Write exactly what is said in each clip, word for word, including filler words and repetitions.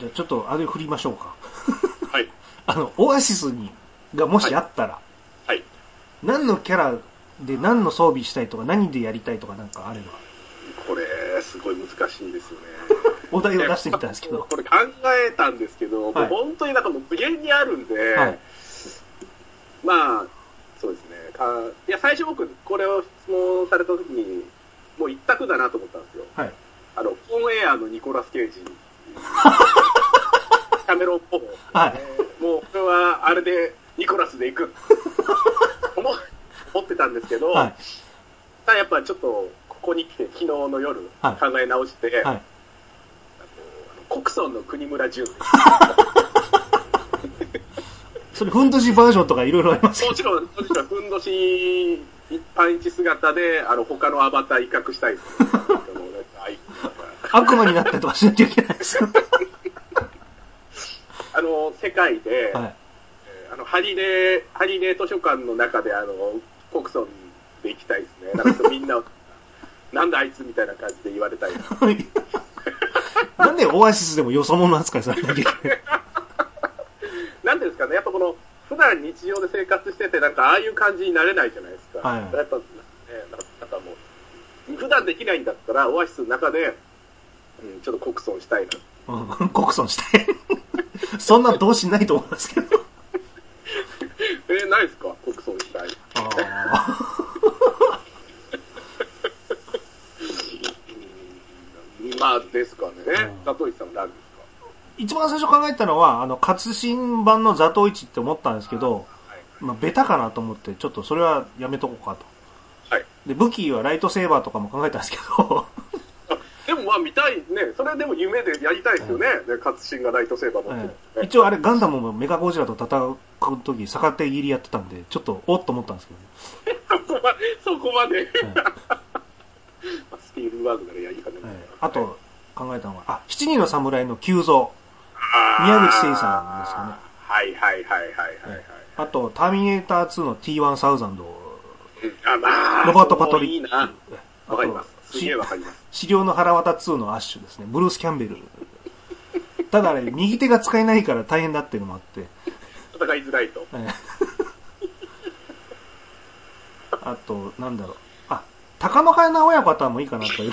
ゃあちょっとあれ振りましょうか。 はい。 あの、オアシスに、がもしあったら、 はい。はい、 何のキャラで何の装備したいとか、何でやりたいとかなんかあれば。 これ、すごい難しいですよね。 お題を出してみたんですけど。 これ考えたんですけど、はい、もう本当になんかもう無限にあるんで、はい、まあ、そうですね。あいや、最初僕、これを質問された時に、もう一択だなと思ったんですよ。はい。あの、オンエアのニコラス・ケイジ。キャメロン・ポー、ね。はい。もう、これは、あれで、ニコラスで行く。思ってたんですけど、はい。ただやっぱちょっと、ここに来て、昨日の夜、考え直して、はい。はい、コクソンの国村淳です。 それ、ふんどしバージョンとかいろいろありますもちろん、もちろん、ふんどし、一般一姿で、あの、他のアバター威嚇したいです、ね。 悪魔になったとかしなきゃいけないですよ。 あの、世界で、はい、あの、ハリネー、ハリネー図書館の中で、あの、コクソンで行きたいですね。なんかみんな、なんだあいつみたいな感じで言われたい。 なんでオアシスでもよそ者扱いされなきゃいけない。 なんですかね、やっぱこの、普段日常で生活してて、なんかああいう感じになれないじゃないですか。はい、やっぱ、ね、なんかもう、普段できないんだったら、オアシスの中で、うん、ちょっとコクソンしたいな。 うん、コクソンしたい。そんな動詞ないと思いますけど。 えー、ないですかコクソンしたい。あまあ、ですかね。ザトウイチさん何ですか一番最初考えたのは、あの、活新版のザトウイチって思ったんですけど、はい、まあ、ベタかなと思って、ちょっとそれはやめとこうかと。はい。で、武器はライトセーバーとかも考えたんですけど、 でもまあ見たいね。それはでも夢でやりたいですよね。うん、活新がライトセーバー持ってる、ねうん。一応あれガンダムもメカゴジラと戦う時逆手切りやってたんで、ちょっとおっと思ったんですけどね。 そこまで、そこまで。うん、スピルバーグならやりかねない、うん。 あと考えたのは、あ、七人の侍の急増。宮口誠さんですかね。 はいはいはいはいはい、はい。 あと、ターミネーターツーの ティーワンサウザンド。 うん、あ、まあ、 ロバート・パトリック。いいな。わかります。すげえわかります。 資料の腹渡ツーのアッシュですね。ブルース・キャンベル。ただあれ、右手が使えないから大変だっていうのもあって。 戦いづらいと。 あと、なんだろう。あ、鷹の花親方もいいかなという。いや、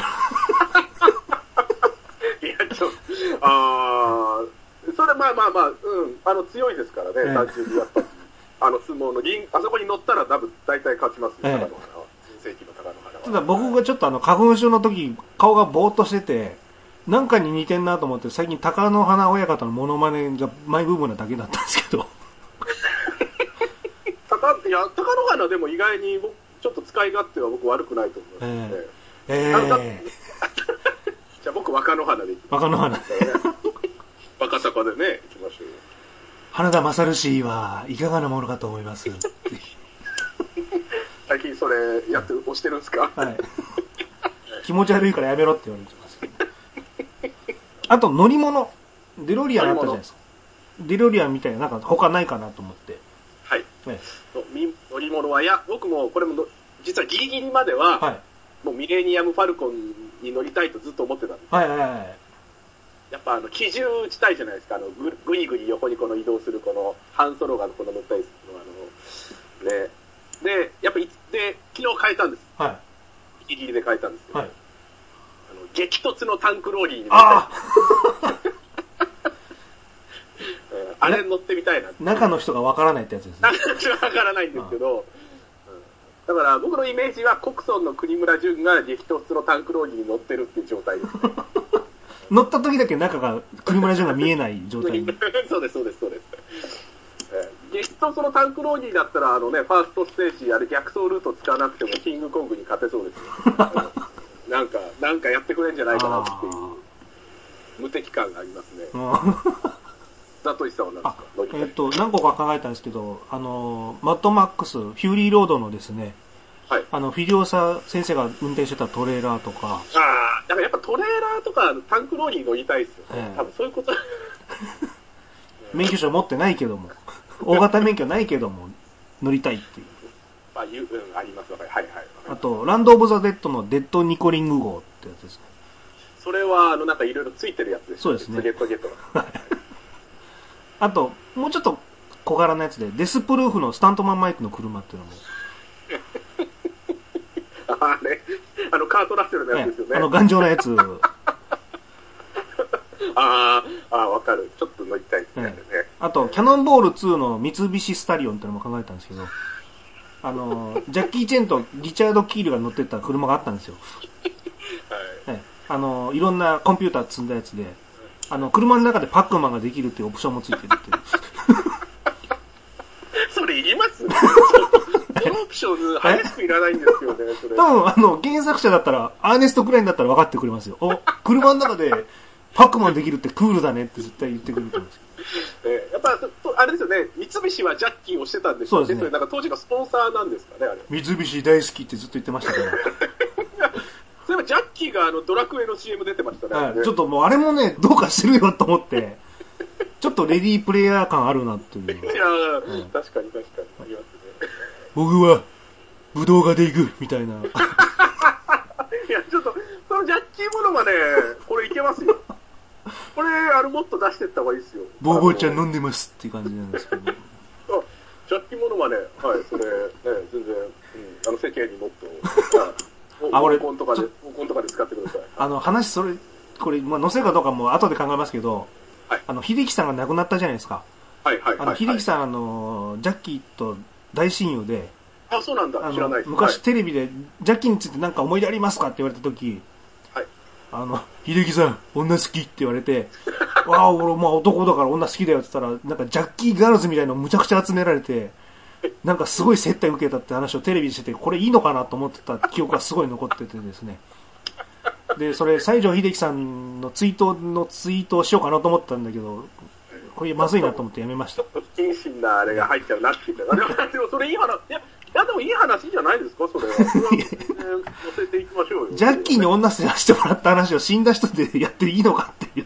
ちょ、あー、それまあまあまあ、うん、あの、強いですからね、単純にやっぱり。あの、相撲の銀、あそこに乗ったら多分大体勝ちますよ、鷹の花は。人世紀の鷹の花は。 ただ僕がちょっとあの、花粉症の時、顔がぼーっとしてて、なんかに似てんなと思って、最近鷹の花親方のモノマネがマイブームなだけだったんですけど。 鷹、いや、鷹の花でも意外に僕、ちょっと使い勝手は僕悪くないと思いますね。えー、えー、じゃあ僕、若野花でいきます。 若野花。 若鷹でね、いきましょう。 花田勝氏はいかがなものかと思います。 最近それやって押してるんですか？はい。 気持ち悪いからやめろって言われてますけど。あと乗り物、デロリアンあったじゃないですか。デロリアンみたいななんか他ないかなと思って。 はい。ね、乗り物は、いや、僕もこれも実はギリギリまでは、はい、もうミレニアムファルコンに乗りたいとずっと思ってたんです。はいはいはい。やっぱあの機銃打ちたいじゃないですか。あのぐぐいぐい横にこの移動するこのハンソロがこの乗ったりするのあのね。でやっぱいで昨日変えたんです。はい。ギリギリで変えたんですけど。はい。あの激突のタンクローリーに乗りたい。あれ乗ってみたいな。 中の人がわからないってやつですね。 中の人がわからないんですけど。だから僕のイメージはコクソンの国村淳が激突のタンクローリーに乗ってるっていう状態です、ね。 乗った時だけ中が国村淳が見えない状態に。 そうですそうですそうです。激突のタンクローリーだったらあのねファーストステージあれ逆走ルート使わなくてもキングコングに勝てそうですよ。なんかなんかやってくれんじゃないかなっていう無敵感がありますね。ザトイさんは何ですか？ えっと何個か考えたんですけど、あのマッドマックスフューリーロードのですね。はい、あのフィリオサ先生が運転してたトレーラーとか、ああ、だからやっぱトレーラーとかタンクローリー乗りたいですよね。えー、多分そういうこと。 免許証持ってないけども、大型免許ないけども乗りたいっていう。 まあ、うん、あります。はいはい。 あとランドオブザデッドのデッドニコリング号ってやつですね。 それは、あの、なんかいろいろついてるやつですね。 そうですね。 ゲットゲットあと、もうちょっと小柄なやつで、デスプルーフのスタントマンマイクの車っていうのも。 あれ、あの、カートラッセルのやつですよね。 あの、頑丈なやつ。 ああ、わかる。ちょっと乗りたいですね。ねあと、キャノンボールツーの三菱スタリオンっていうのも考えたんですけど、あの、ジャッキー・チェンとリチャード・キールが乗ってた車があったんですよ。はい。あの、いろんなコンピューター積んだやつで、あの、車の中でパックマンができるっていうオプションもついてるっていう。 それいりますそのオプション、激しくいらないんですよね、それ。 多分、あの、原作者だったら、アーネスト・クラインだったら分かってくれますよ。お、車の中で、パックマンできるってクールだねって絶対言ってくれると思うんですけど。えー、やっぱ、あれですよね、三菱はジャッキーをしてたんでしょうね。そうですね。なんか当時のスポンサーなんですかね、あれ。 三菱大好きってずっと言ってましたから。 そういえばジャッキーがあのドラクエの シーエム 出てましたね。はい、 ちょっともうあれもね、どうかしてるよと思って、ちょっとレディープレイヤー感あるなっていう。いやー、うん、確かに確かに。ありますね。 僕は、武道家で行くみたいな。いや、ちょっと、そのジャッキーものまね、これいけますよ。これ、あの、もっと出していった方がいいですよ。 ボーボーちゃん飲んでますっていう感じなんですけど。 あ、ジャッキーものまね、はい、それ、ね、全然、うん、あの、世間にもっと、はい、あ、俺、コンとかで、コンとかで使ってください。 あの、話、それ、これ、まあ、載せるかどうかも後で考えますけど、はい、あの、秀樹さんが亡くなったじゃないですか。 はいはいはい、はい。 あの、秀樹さん、あの、ジャッキーと大親友で、 あ、そうなんだ、知らないです。 昔テレビで、ジャッキーについて何か思い出ありますかって言われたとき、 はい。 あの、秀樹さん、女好きって言われて、わあ、俺、まあ男だから女好きだよって言ったら、なんかジャッキーガールズみたいなのむちゃくちゃ集められて、なんかすごい接待受けたって話をテレビでしてて、これいいのかなと思ってた記憶がすごい残っててですね。で、それ、西城秀樹さんのツイートのツイートをしようかなと思ったんだけど、これまずいなと思ってやめました。 不謹慎なあれが入っちゃうなって言ったら、でもそれいい話、いや、いやでもいい話じゃないですか、それは。それは、ね、載せていきましょうよ。 ジャッキーに女捨てしてもらった話を死んだ人でやっていいのかっていう。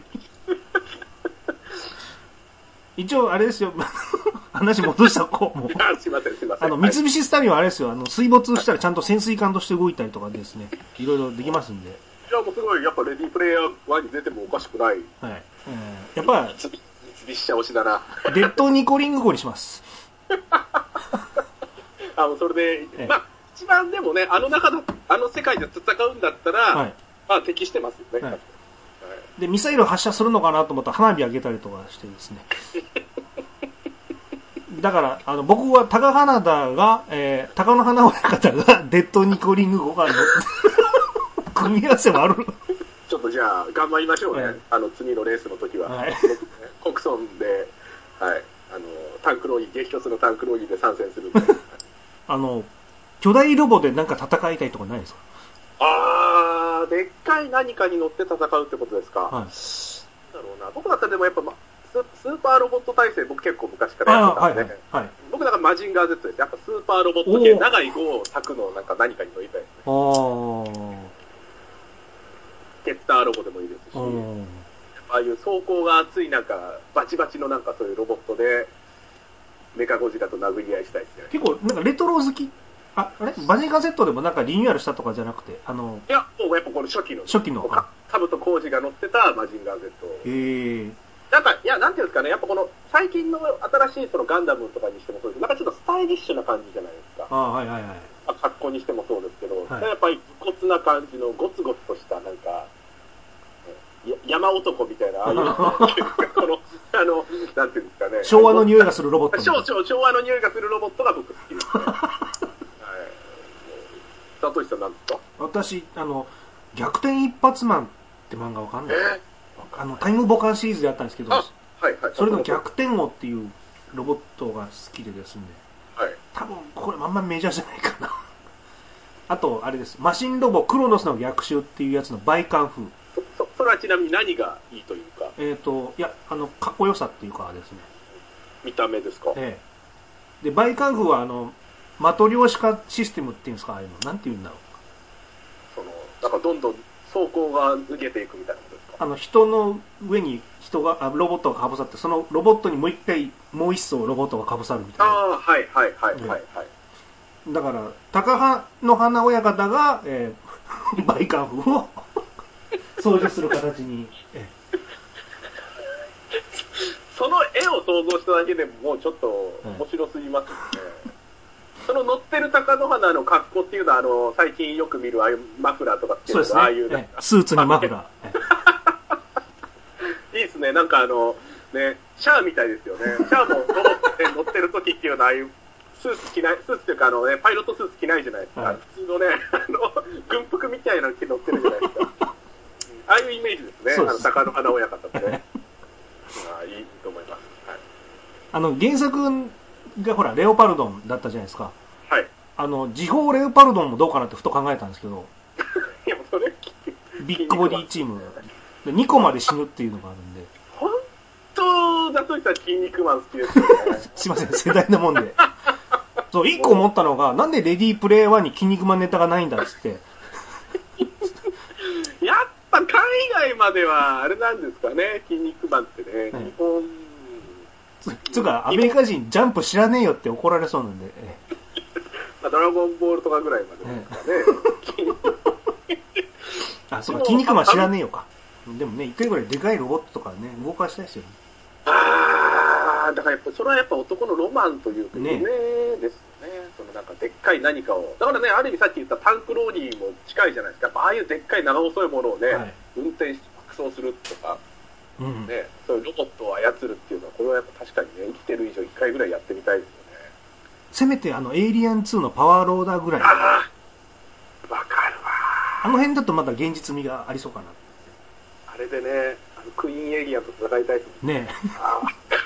一応、あれですよ。話戻したこうも。 すいません、すいません。 あの、三菱スタリオンはあれですよ。あの、水没したらちゃんと潜水艦として動いたりとかですね。いろいろできますんで。いや、もうすごい、やっぱレディープレイヤーワンに出てもおかしくない。はい。 えー、やっぱ、 三菱社推しだな。 デッドニコリング号にします。 あの、それで、ええ、まあ、一番でもね、あの中だ、あの世界で戦うんだったら、はい、まあ、適してますよね。はい、 で、ミサイル発射するのかなと思ったら花火上げたりとかしてですね。だから、あの、僕は高花田が、えー、高野花親方がデッドニコリング号がの組み合わせもある。 ちょっとじゃあ、頑張りましょうね。はい、あの、次のレースの時は。はい、コクソンで、はい、あの、タンクローギー、激突のタンクローギーで参戦する。 あの、巨大ロボでなんか戦いたいとかないですか？ あー、でっかい何かに乗って戦うってことですか。はい。なんだろうな。僕だったらでもやっぱ、ま、ス, スーパーロボット体制僕結構昔からやってたんで、はいはいはい、僕だからマジンガー Z です。やっぱスーパーロボット系、長い号を炊くのなんか何かに乗りたいですね。ケッターロボでもいいですし、ああいう走行が熱いなんか、バチバチのなんかそういうロボットで、メカゴジラと殴り合いしたいですね。 結構、なんかレトロ好きあ、あれマジンガー Z でもなんかリニューアルしたとかじゃなくて、あの、 いや、もうやっぱこの初期の。 初期の。 か、カブとコウジが乗ってたマジンガー Z。 へー。 なんか、いや、なんていうんですかね、やっぱこの、最近の新しいそのガンダムとかにしてもそうです。なんかちょっとスタイリッシュな感じじゃないですか。 ああ、はいはいはい。 あ、格好にしてもそうですけど、はい、やっぱり骨な感じのゴツゴツとしたなんか、山男みたいな、ああいう、この、あの、なんていうんですかね。 昭和の匂いがするロボット。 昭和の匂いがするロボットが僕好きですね。はい。佐藤さんなんですか？ 私、あの、逆転一発マンって漫画わかんない、えー、あの、タイムボカンシリーズでやったんですけど、 はいはい、 それの逆転王っていうロボットが好きでですね、 はい、 多分これあんまメジャーじゃないかな。あと、あれです。マシンロボクロノスの逆襲っていうやつのバイカン風。 そ, それはちなみに何がいいというか。 えっ、ー、と、いや、あの、かっこよさっていうかですね。 見た目ですか？ ええ。で、バイカン風は、あの、的量子化システムっていうんですか、ああいうの。なんていうんだろう。 その、なんかどんどん走行が抜けていくみたいなことですか？ あの、人の上に人が、あロボットがかぶさって、そのロボットにもう一回、もう一層ロボットがかぶさるみたいな。 ああ、はいはいはいはいはい。 だから、高野花親方が、えー、バイカン風を操縦する形に。 その絵を想像しただけでもうちょっと面白すぎますよね。その乗ってる貴乃花の格好っていうのは、あの、最近よく見るああいうマフラーとかっていうの、 そうですね、 ああいうね、スーツにマフラー。いいですね、なんかあの、ね、シャアみたいですよね。シャアもロボットで乗ってる時っていうのは、ああいうスーツ着ない、スーツっていうかあのね、パイロットスーツ着ないじゃないですか。はい、普通のね、あの、軍服みたいなの着乗ってるじゃないですか。ああいうイメージですね、あの、貴乃花親方ってね。ああ、いいと思います。はい、 あの、原作がほら、レオパルドンだったじゃないですか。 はい。 あの、時報レオパルドンもどうかなってふと考えたんですけど、 いや、それ、 ビッグボディチームでにこまで死ぬっていうのがあるんで。 本当だとしたら筋肉マン好きですよね。 すいません、世代なもんで。そう、いっこ思ったのが、なんでレディープレイワンに筋肉マンネタがないんだっつって。 やっぱ海外まではあれなんですかね、筋肉マンってね。はい、日本つ, つうかアメリカ人ジャンプ知らねえよって怒られそうなんで、ええ、 まあ、ドラゴンボールとかぐらいまでですかね、 ええ、あ、そうか、筋肉マン知らねえよか。でもね、一回ぐらいでかいロボットとかね、動かしたいですよね。 ああ、だからやっぱそれはやっぱ男のロマンというか夢ですよね。そのなんかでっかい何かを、だからね、ある意味さっき言ったタンクローリーも近いじゃないですか。やっぱああいうでっかい長細いものをね、はい、運転して爆走するとか、うん、ね、そういうロボットを操るっていうのは、これはやっぱ確かにね、生きてる以上一回ぐらいやってみたいですよね。 せめてあのエイリアンツーのパワーローダーぐらい。ああ、わかるわ。 あの辺だとまだ現実味がありそうかな。 あれでね、あのクイーンエイリアンと戦いたいですね。ねえ。あ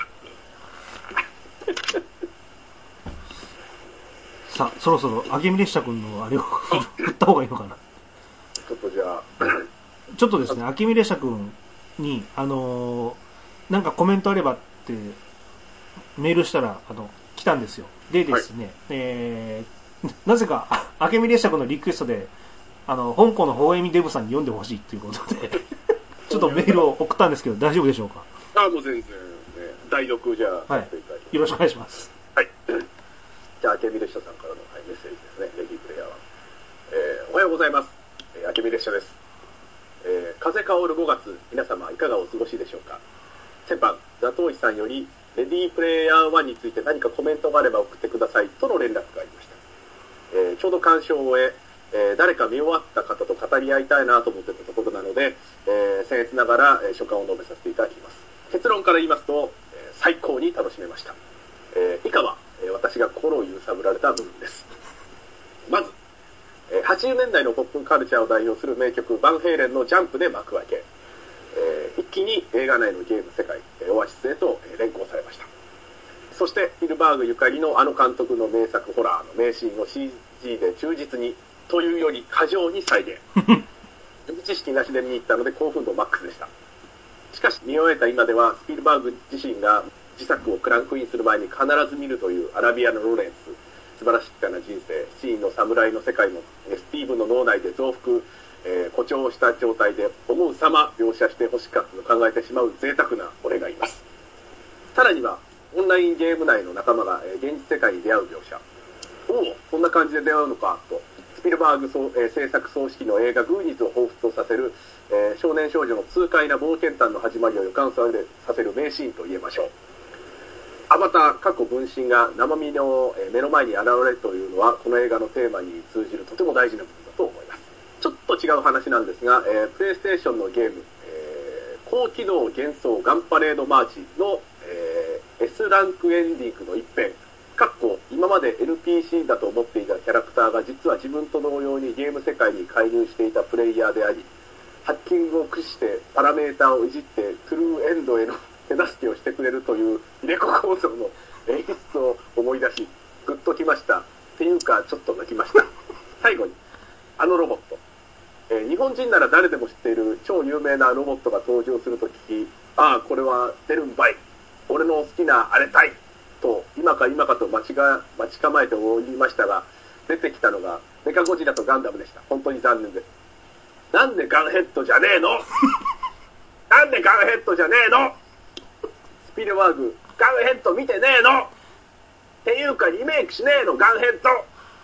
さあ、そろそろ明美列車君のあれを振った方がいいのかな。 ちょっとじゃあ、 ちょっとですね、明美列車君に、あのー、なんかコメントあればってメールしたら、あの、来たんですよ。でですね、はい、えー、なぜか、明美列車君のリクエストで、あの、香港のホーエミデブさんに読んでほしいということで、ちょっとメールを送ったんですけど、大丈夫でしょうか？ あ、もう全然、ね、代読じゃあ、 はい、よろしくお願いします。 はい。じゃあ、明美列車さんからの、はい、メッセージですね、レディープレイヤーは。えー、おはようございます。えー、明美列車です。えー、風香るごがつ、皆様いかがお過ごしでしょうか？先般、ザトウイさんより、レディープレイヤーワンについて何かコメントがあれば送ってくださいとの連絡がありました。えー、ちょうど鑑賞を終え、えー、誰か見終わった方と語り合いたいなと思っていたところなので、えー、僭越ながら、えー、所感を述べさせていただきます。結論から言いますと、えー、最高に楽しめました。えー、以下は、えー、私が心を揺さぶられた部分です。まず、えー、はちじゅうねんだいのポップカルチャーを代表する名曲バンヘイレンのジャンプで幕開け、えー、一気に映画内のゲーム世界、えー、オアシスへと、えー、連行されました。そしてスピルバーグゆかりのあの監督の名作ホラーの名シーンを シージー で忠実にというより過剰に再現。予備知識なしで見に行ったので興奮度マックスでした。しかし見終えた今ではスピルバーグ自身が自作をクランクインする前に必ず見るというアラビアのロレンス、素晴らしきな人生、シーンの侍の世界もスティーブの脳内で増幅、えー、誇張した状態で思う様描写してほしかったと考えてしまう贅沢な俺がいます。さらにはオンラインゲーム内の仲間が、えー、現実世界に出会う描写。おお、こんな感じで出会うのかと、スピルバーグ、えー、制作総指揮の映画グーニーズを彷彿とさせる、えー、少年少女の痛快な冒険譚の始まりを予感させる名シーンと言えましょう。アバター過去分身が生身の目の前に現れるというのはこの映画のテーマに通じるとても大事な部分だと思います。ちょっと違う話なんですが、えー、プレイステーションのゲーム、えー、高機動幻想ガンパレードマーチの、えー、S ランクエンディングの一編、かっこ今まで エヌピーシー だと思っていたキャラクターが実は自分と同様にゲーム世界に介入していたプレイヤーであり、ハッキングを駆使してパラメーターをいじってトゥルーエンドへの手助けをしてくれるという入れ子構造の演出を思い出し、グッときました。っていうかちょっと泣きました。最後にあのロボット、えー、日本人なら誰でも知っている超有名なロボットが登場すると聞き、ああこれは出るんばい、俺の好きなあれたいと今か今かと待ちが待ち構えておりましたが、出てきたのがメカゴジラとガンダムでした。本当に残念です。なんでガンヘッドじゃねえのなんでガンヘッドじゃねえの、スピルバーグガンヘッド見てねえのっていうかリメイクしねえの、ガンヘッド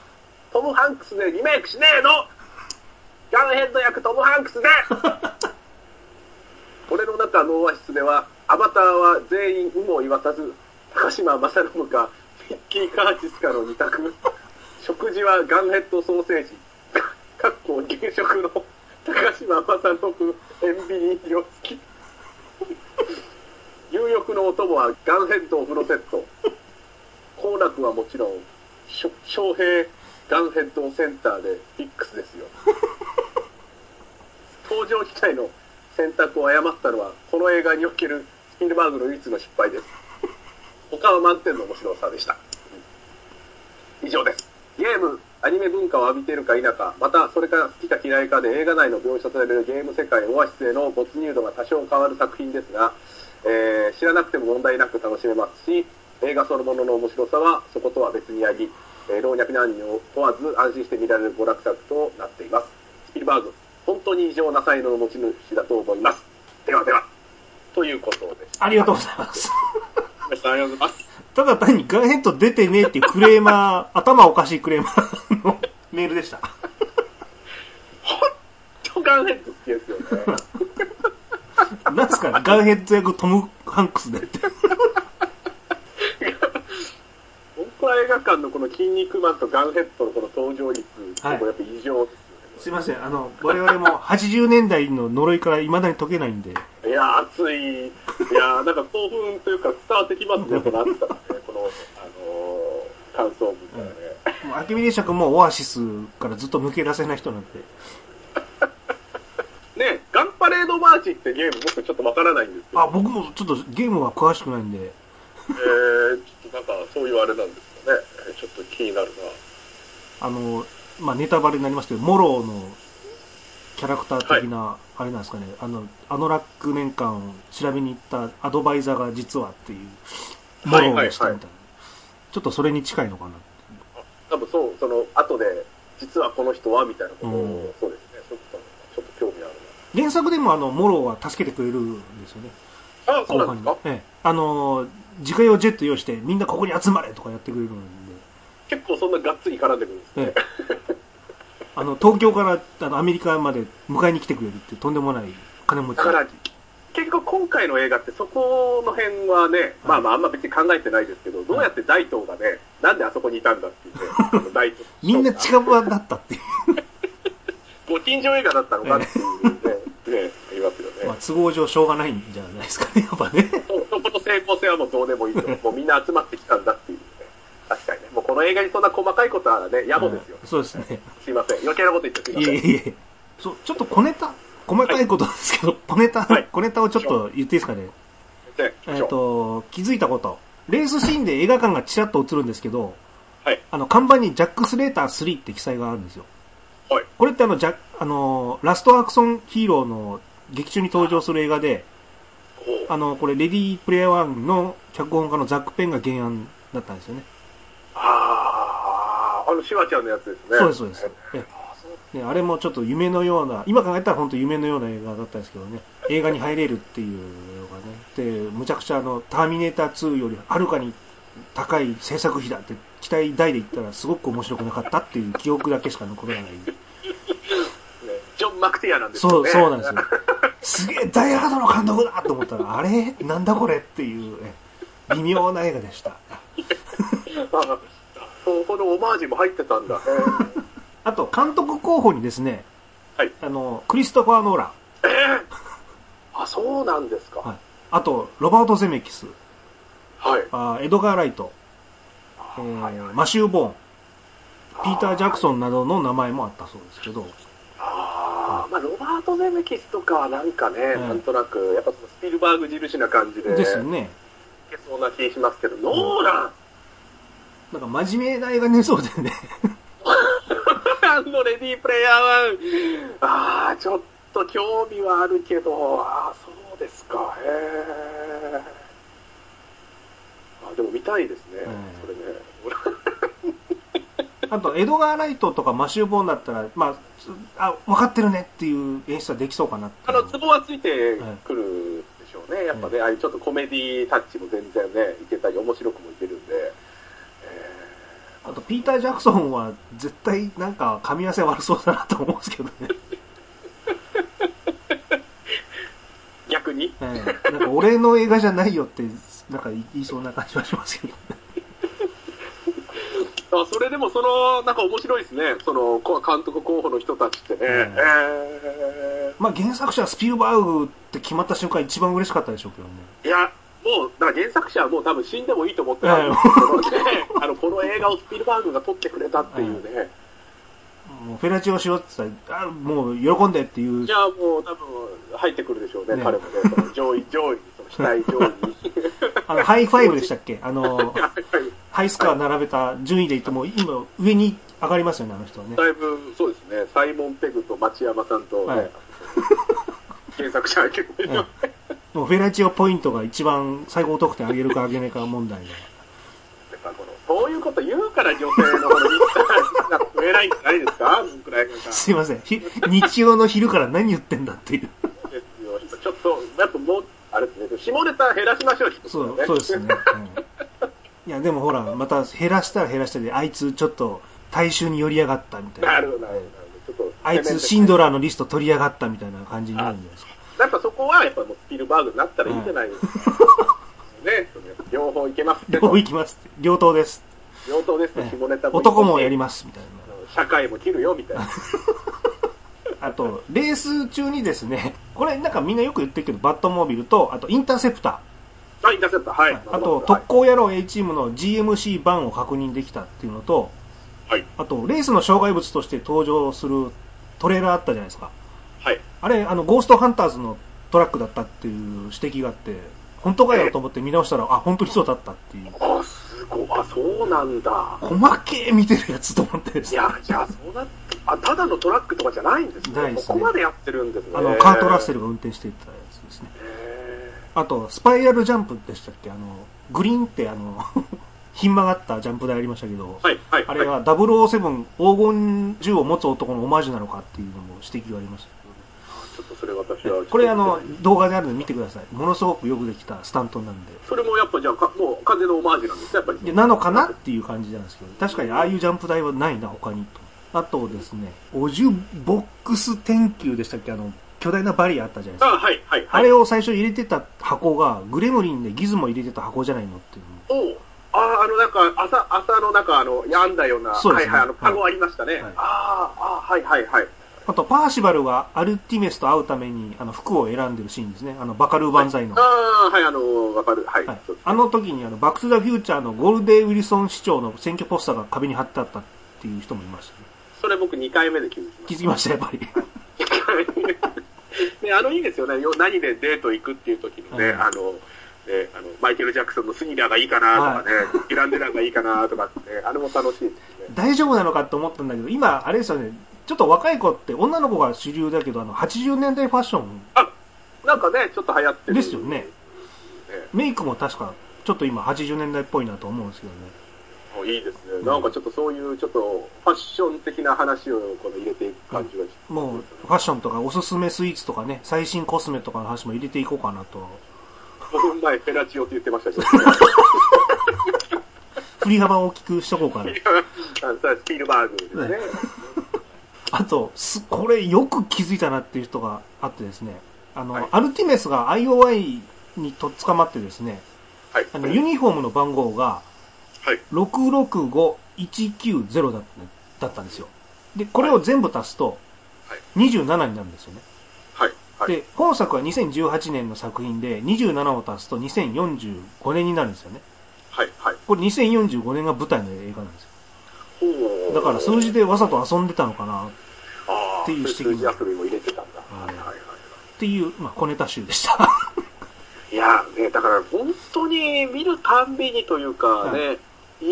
トム・ハンクスでリメイクしねえの、ガンヘッド役トム・ハンクスで俺の中のオアシスでは、アバターは全員有無を言わさず、高島正信か、ミッキー・カーチスかの二択。食事はガンヘッドソーセージ。かっこ現職の高島正信、塩ビ人形付き。入浴のお供はガンヘッドお風呂セット。好楽はもちろん、翔平ガンヘッドセンターでフィックスですよ。登場機会の選択を誤ったのは、この映画におけるスピルバーグの唯一の失敗です。他は満点の面白さでした。以上です。ゲーム、アニメ文化を浴びているか否か、またそれから好きか嫌いかで映画内の描写されるゲーム世界オアシスへの没入度が多少変わる作品ですが、えー、知らなくても問題なく楽しめますし、映画そのものの面白さはそことは別にあり、えー、老若男女を問わず安心して見られる娯楽作となっています。スピルバーグ、本当に異常な才能の持ち主だと思います。ではでは、ということです。 ありがとうございます。 ありがとうございます。 ただ単にガンヘッド出てねえっていうクレーマー、頭おかしいクレーマーのメールでした。 ほんとガンヘッド好きですよね。 なんすかね、ガンヘッド役トム・ハンクスでって。 僕は映画館のこの筋肉マンとガンヘッドのこの登場率、はい、やっぱ異常ですよね。 すいません、あの、我々もはちじゅうねんだいの呪いから未だに解けないんで。 いや、熱い。いや、なんか興奮というか伝わってきますね、この熱さね、この、あのー、感想文からね。 うん、もうアキミレシャ君もオアシスからずっと抜け出せない人なんで。 ね、ガンパレードマーチってゲーム僕ちょっとわからないんですけど。 あ、僕もちょっとゲームは詳しくないんで。 えー、ちょっとなんかそういうあれなんですかね。ちょっと気になるな。あの、まあ、ネタバレになりますけど、モローのキャラクター的な、あれなんですかね、はい、あの、あのラック年間調べに行ったアドバイザーが実はっていう、モローでしたみたいな。はいはいはい、ちょっとそれに近いのかな。 多分そう、その、後で、実はこの人はみたいなことを、うん、そうですね、ちょっと、ちょっと興味あるな。 原作でもあの、モローは助けてくれるんですよね。 あ、そうなんですか？ ええ。あの、自家用ジェット用意して、みんなここに集まれとかやってくれるんで。 結構そんながっつり絡んでくるんですね。ええ、 あの、東京からあのアメリカまで迎えに来てくれるってとんでもない金持ち。 だから、結局今回の映画ってそこの辺はね、はい、まあまああんま別に考えてないですけど、どうやって大東がね、なんであそこにいたんだっていうね、大東みんな近場だったっていう。 ご近所映画だったのかっていうね、ね、言いますよね。 まあ都合上しょうがないんじゃないですかね、やっぱね。 そこの成功性はもうどうでもいいと。もうみんな集まってきたんだっていうね。確かにね。もうこの映画にそんな細かいことはね、野暮ですよ、 うん。そうですね。 すいません。余計なこと言ってすいません。 いえいえ。そう、ちょっと小ネタ、細かいことですけど、はい、小ネタ、はい、小ネタをちょっと言っていいですかね。えっと、気づいたこと。レースシーンで映画館がちらっと映るんですけど、はい。あの、看板にジャックスレータースリーって記載があるんですよ。はい。これってあの、ジャあの、ラストアクションヒーローの劇中に登場する映画で、あの、これ、レディープレイヤーワンの脚本家のザック・ペンが原案だったんですよね。 ああ、あの、シュワちゃんのやつですね。 そうです、そうです。ええ、ね、あれもちょっと夢のような、今考えたら本当夢のような映画だったんですけどね、映画に入れるっていうのがね、で、むちゃくちゃあの、ターミネーターツーよりはるかに高い制作費だって期待大で言ったらすごく面白くなかったっていう記憶だけしか残らない。 ジョン・マクティアなんですよね。 そう、そうなんですよ。すげえダイハードの監督だと思ったら、あれなんだこれっていう、ね、微妙な映画でした。 あ、そこのオマージュも入ってたんだ。 あと、監督候補にですね、 はい、 あの、クリストファー・ノーラン。 えー、あ、そうなんですか。 はい、あと、ロバート・ゼメキス。 はい。 あ、エドガー・ライト。えーはいはい、マシュー・ボーン。ピーター・ジャクソンなどの名前もあったそうですけど。 ああ、まあ、ロバート・ゼメキスとかはなんかね、うん、なんとなく、やっぱそのスピルバーグ印な感じで。 ですよね。 いけそうな気しますけど、ノーラン、 なんか真面目な映画にそうだよね。 あのレディープレイヤーワン、ああ、ちょっと興味はあるけど、ああ、そうですか、へえ。あ、でも見たいですね、それね。 あと、エドガー・ライトとかマシュー・ボーンだったら、まあ、あ、分かってるねっていう演出はできそうかなって。 あの、ツボはついてくるでしょうね。やっぱね、ああいうちょっとコメディタッチも全然ね、いけたり、面白くもいけるんで。 あと、ピーター・ジャクソンは絶対なんか噛み合わせ悪そうだなと思うんですけどね。 逆逆に、 えー、なんか俺の映画じゃないよってなんか言いそうな感じはしますけどあ、それでもそのなんか面白いですね、その監督候補の人たちってね、えーえー、まあ原作者はスピルバーグって決まった瞬間一番嬉しかったでしょうけどね。 いやもうだから原作者はもう多分死んでもいいと思ってたんですけど、ね、あのこの映画をスピルバーグが撮ってくれたっていうね、 もうフェラチオしようって言ったら、あ、もう喜んでっていう。 じゃあもう多分入ってくるでしょうね、ね、彼もね、その上位、上位、その死体上位に。あの、ハイファイブでしたっけ、あの、ハイスコア並べた順位で言っても、今上に上がりますよね、あの人はね。 だいぶ、そうですね、サイモン・ペグと町山さんと、ね、はい、原作者が結構いるよね。 もうフェラチオポイントが一番最高得点上げるか上げないか問題が。 そういうこと言うから女性のこのリスナーが増えないんじゃないですかすいません。日曜の昼から何言ってんだっていう。 ですよ。ちょっと、やっぱもう、あれですね、下ネタ減らしましょう、ね、 そう、そうですね。うん、いや、でもほら、また減らしたら減らしたで、あいつちょっと大衆に寄り上がったみたいな。 なるほど、なるほど。 あいつシンドラーのリスト取り上がったみたいな感じになるんじゃないですか。 やっぱそこは、やっぱもうスピルバーグになったらいいんじゃないですか。ね、両方いけます両方いきます。両党です。 両党です。下ネタも男もやりますみたいな。 社会も切るよみたいな。 あとレース中にですね、これなんかみんなよく言ってるけど、バットモービルとあとインターセプター。あ、インターセプター、はい。 あと特攻野郎 A チームの ジーエムシー 版を確認できたっていうのと、 はい。 あとレースの障害物として登場するトレーラーあったじゃないですか。 はい。 あれあのゴーストハンターズのトラックだったっていう指摘があって。本当かよと思って見直したら、あ、本当にそうだったっていう。 あ、すごい。あ、そうなんだ。 細けー見てるやつと思ってですね。いや、じゃあそうなって、あ、ただのトラックとかじゃないんですね。ないですね。ここまでやってるんですね。 あの、カート・ラッセルが運転していたやつですね。あと、スパイラルジャンプでしたっけ、あの、グリーンってあの、ひん曲がったジャンプ台ありましたけど、 はい、はい。 あれがダブルオーセブン黄金銃を持つ男のオマージュなのかっていうのも指摘がありました。 ちょっとそれ私はこれあの動画であるので見てください。ものすごくよくできたスタントなんで。 それもやっぱじゃあもう完全のオマージュなんですね、やっぱり。 なのかなっていう感じなんですけど、確かにああいうジャンプ台はないな他にと。あとですね、オジュボックス天球でしたっけ、あの巨大なバリアあったじゃないですか。 あ、はいはいはい。 あれを最初入れてた箱がグレムリンでギズモ入れてた箱じゃないのっていう。 おお。ああ、あのなんか朝朝のなんかあの病んだような、 そうですね、 はいはい、あのカゴありましたね。はい、ああ、はいはいはい。 あと、パーシバルがアルティメスと会うために、あの、服を選んでるシーンですね。あの、バカルー万歳の。 はい、ああ、はい、あの、わかる。はい。はい、 あの時に、あの、バックトゥザフューチャーのゴールデン・ウィルソン市長の選挙ポスターが壁に貼ってあったっていう人もいましたね。 それ僕にかいめで気づきました。 気づきました、やっぱり。 ね、あの、いいですよね。何でデート行くっていう時のね、はい、あの、ね、あの、マイケル・ジャクソンのスニラーがいいかなとかね、はい、ギランデラーがいいかなとかってね、あれも楽しいですね。 大丈夫なのかって思ったんだけど、今、あれですよね、ちょっと若い子って女の子が主流だけど、あの、はちじゅうねんだいファッション。 あ、なんかね、ちょっと流行ってる。 ですよね。ね、メイクも確か、ちょっと今はちじゅうねんだいっぽいなと思うんですけどね。 いいですね。なんかちょっとそういう、ちょっとファッション的な話をこの入れていく感じがして、 うん、もう、ファッションとかおすすめスイーツとかね、最新コスメとかの話も入れていこうかなと。 ごふんまえ、フェラチオって言ってましたけど、ね。 振り幅を大きくしとこうかな。 スピルバーグですね。ね、 あと、これよく気づいたなっていう人があってですね、あの、はい、アルティメスが アイオーアイ にとっ捕まってですね、はい、あのユニフォームの番号が、ろくろくごいちきゅうゼロ だったんですよ。で、これを全部足すと、にじゅうななになるんですよね。 はいはい、 で、本作はにせんじゅうはちねんの作品で、にじゅうななを足すとにせんよんじゅうごねんになるんですよね。 はいはい、 これにせんよんじゅうごねんが舞台の映画なんですよ。だから数字でわざと遊んでたのかなっていう指摘も。 数字遊びも入れてたんだ。はいはいはい。 っていう、まあ、小ネタ集でした。 いや、ね、だから本当に見るたんびにというかね、はい、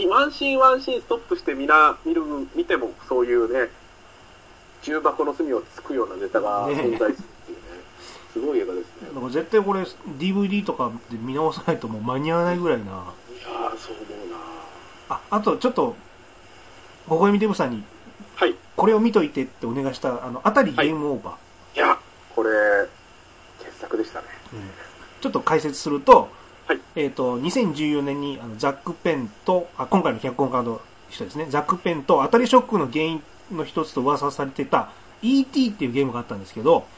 ワンシーンワンシーンストップしてみな、見る、見てもそういうね、重箱の隅をつくようなネタが存在するっていうね、すごい映画ですね。 だから絶対これ ディーブイディー とかで見直さないともう間に合わないぐらいな。いやー、そう思うな。 あ、あとちょっと、ごごえみデブさんに、はい。これを見といてってお願いした、あの、あたりゲームオーバー。はい、 いや、これ、傑作でしたね。 うん、ちょっと解説すると、 はい、 えっと、にせんじゅうよねんにあのザック・ペンと、あ、今回の脚本家の人ですね、ザック・ペンと当たりショックの原因の一つと噂されてた イーティー っていうゲームがあったんですけど、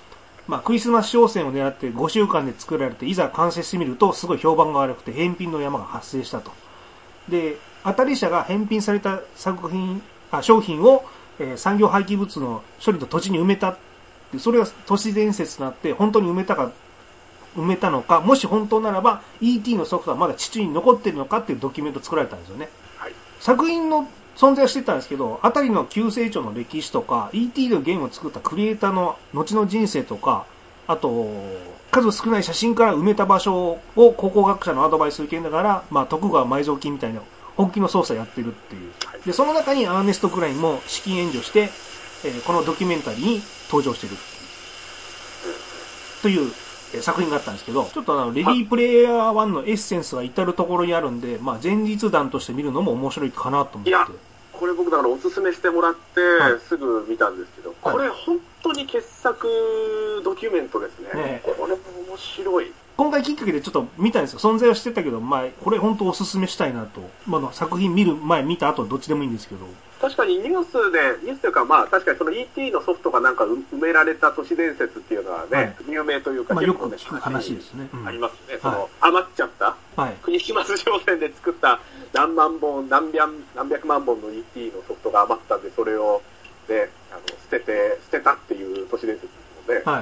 まあ、クリスマス商戦を狙ってごしゅうかんで作られて、いざ完成してみると、すごい評判が悪くて、返品の山が発生したと。で、当たり社が返品された作品、あ、商品を、えー、産業廃棄物の処理の土地に埋めた。で、それが都市伝説となって、本当に埋めたか、埋めたのか、もし本当ならば、イーティー のソフトはまだ地中に残っているのかっていうドキュメントを作られたんですよね。はい、作品の存在はしてたんですけど、あたりの急成長の歴史とか、イーティー のゲームを作ったクリエイターの後の人生とか、あと、数少ない写真から埋めた場所を考古学者のアドバイスを受けながら、まあ、徳川埋蔵金みたいな本気の捜査をやってるっていう。で、その中にアーネスト・クラインも資金援助して、えー、このドキュメンタリーに登場してるという、えー、作品があったんですけど、ちょっとあの、レディープレイヤーワンのエッセンスが至るところにあるんで、まあ、前日談として見るのも面白いかなと思って。いや、 これ僕だからおすすめしてもらって、はい、すぐ見たんですけど、これ本当に傑作ドキュメントですね。ね、これも面白い。 今回きっかけでちょっと見たんですよ。存在はしてたけど、まあ、これ本当おすすめしたいなと。まあ、作品見る前、見た後、どっちでもいいんですけど。 確かにニュースで、ニュースというか、まあ、確かにその イーティー のソフトがなんか埋められた都市伝説っていうのはね、はい、有名というか、 まあ、よく聞く話ですね。 ありますね。うん、その、余っちゃった、はい、クリスマス商戦で作った何万本、何百、何百万本の イーティー のソフトが余ったんで、それを、ね、あの、捨てて、捨てたっていう都市伝説ですので、はい。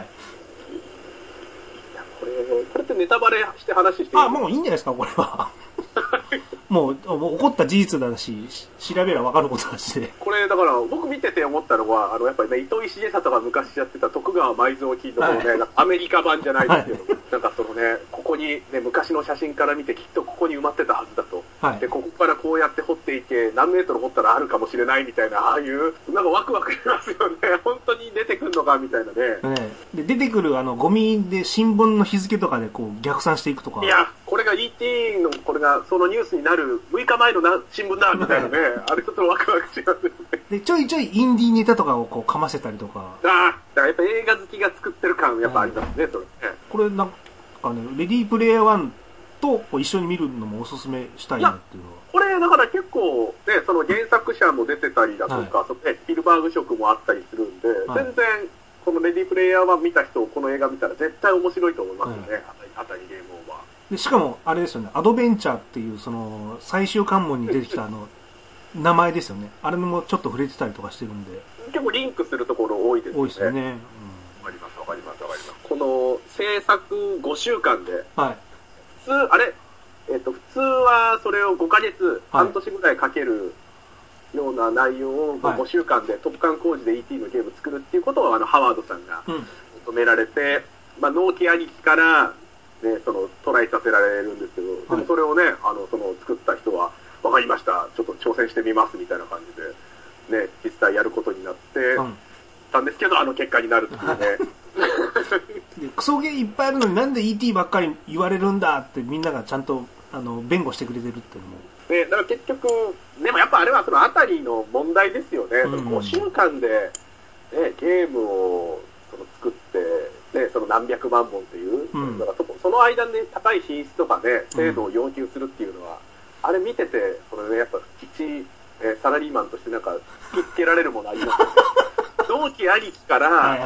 これ、これってネタバレして話していい？ あ、もういいんじゃないですか、これは。もう、もう起こった事実だし、調べれば分かることだしで。 これ、だから、僕見てて思ったのは、あの、やっぱりね、糸井重里が昔やってた徳川埋蔵金のね、はい、アメリカ版じゃないですけど、はい、なんかそのね、ここにね、昔の写真から見てきっとここに埋まってたはずだと。はい、で、ここからこうやって掘っていて、何メートル掘ったらあるかもしれないみたいな、ああいう、なんかワクワクしますよね。本当に出てくるのかみたいなね。 ねで、出てくるあの、ゴミで新聞の日付とかでこう、逆算していくとか。 いや、これが イーティー の、これがそのニュースになるむいかまえのな新聞だみたいなね、あれちょっとワクワクしますよね。 で、ちょいちょいインディーネタとかをこうかませたりとか。 ああ、だからやっぱ映画好きが作ってる感やっぱありますね、それね。 これなんかね、レディープレイヤーワンと一緒に見るのもおすすめしたいなっていうのは。 これだから結構ね、その原作者も出てたりだとか、はい、そのね、フィルバーグ色もあったりするんで、はい、全然このレディープレイヤーワン見た人、この映画見たら絶対面白いと思いますよね、はい、あたりゲームオーバー。 で、しかも、あれですよね、アドベンチャーっていう、その、最終関門に出てきたあの、名前ですよね。あれもちょっと触れてたりとかしてるんで。 結構リンクするところ多いですね。 多いですよね。うん。わかります、わかります、わかります。この、制作ごしゅうかんで、はい。普通、あれ、えっと、普通はそれをごかげつ、はい、半年ぐらいかけるような内容をごしゅうかんで、特貫工事で イーティー のゲーム作るっていうことを、あの、ハワードさんが求められて、うん、まあ、納期兄貴から、ね、そのトライさせられるんですけど、はい、でもそれをね、あの、その作った人は、わかりました、ちょっと挑戦してみますみたいな感じで、ね、実際やることになって、うん、たんですけど、あの結果になるっていうね。 でクソゲーいっぱいあるのになんで イーティー ばっかり言われるんだってみんながちゃんと、あの、弁護してくれてるっていうのも。 ね、だから結局、でもやっぱあれはそのあたりの問題ですよね。うんうん、そのごしゅうかんで、ね、ゲームをその作って、ね、その何百万本っていう、うん、だから そ, その間で高い品質とかね、精度を要求するっていうのは、うん、あれ見てて、そのね、やっぱ一、えサラリーマンとしてなんか突きつけられるものありますよね。納期ありきから、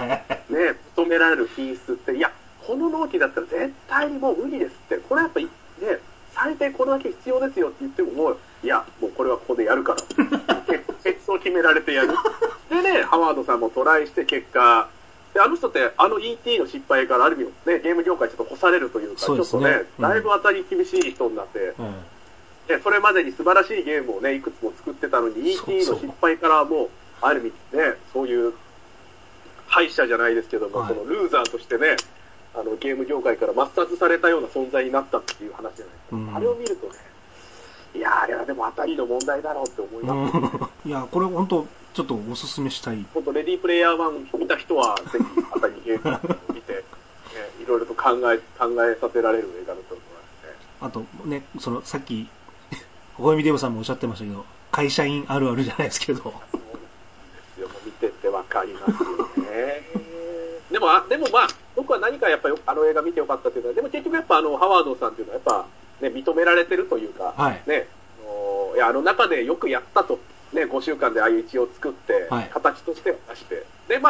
ね、求められる品質って、いや、この納期だったら絶対にもう無理ですって、これやっぱね、最低これだけ必要ですよって言っても、もう、いや、もうこれはここでやるから、結を決められてやる。でね、ハワードさんもトライして結果、で、あの人って、あの イーティー の失敗からある意味ね、ゲーム業界ちょっと干されるというか、うね、ちょっとね、うん、だいぶ当たり厳しい人になって、うん、で、それまでに素晴らしいゲームをね、いくつも作ってたのに、イーティー の失敗からもう、ある意味ね、そういう、敗者じゃないですけども、はい、そのルーザーとしてね、あの、ゲーム業界から抹殺されたような存在になったっていう話じゃないですか。うん、あれを見るとね、いやー、あれはでも当たりの問題だろうって思います、ね、 いや、これ本当ちょっとおすすめしたい。 本当レディープレイヤーワン見た人は、ぜひ当たりゲームを見て、ね、いろいろと考え、考えさせられる映画だと思いますね。 あとね、その、さっき、小泉デブさんもおっしゃってましたけど、会社員あるあるじゃないですけど。そうですよ、もう見ててわかりますよね。でも、あ、でもまあ、僕は何かやっぱりあの映画見てよかったっていうのは、でも結局やっぱあの、ハワードさんっていうのはやっぱ、ね、認められてるというか、はい、ね、いや、あの中でよくやったと、ね、ごしゅうかんで アイエイチ を作って、はい、形としては出して、で、まあ、イ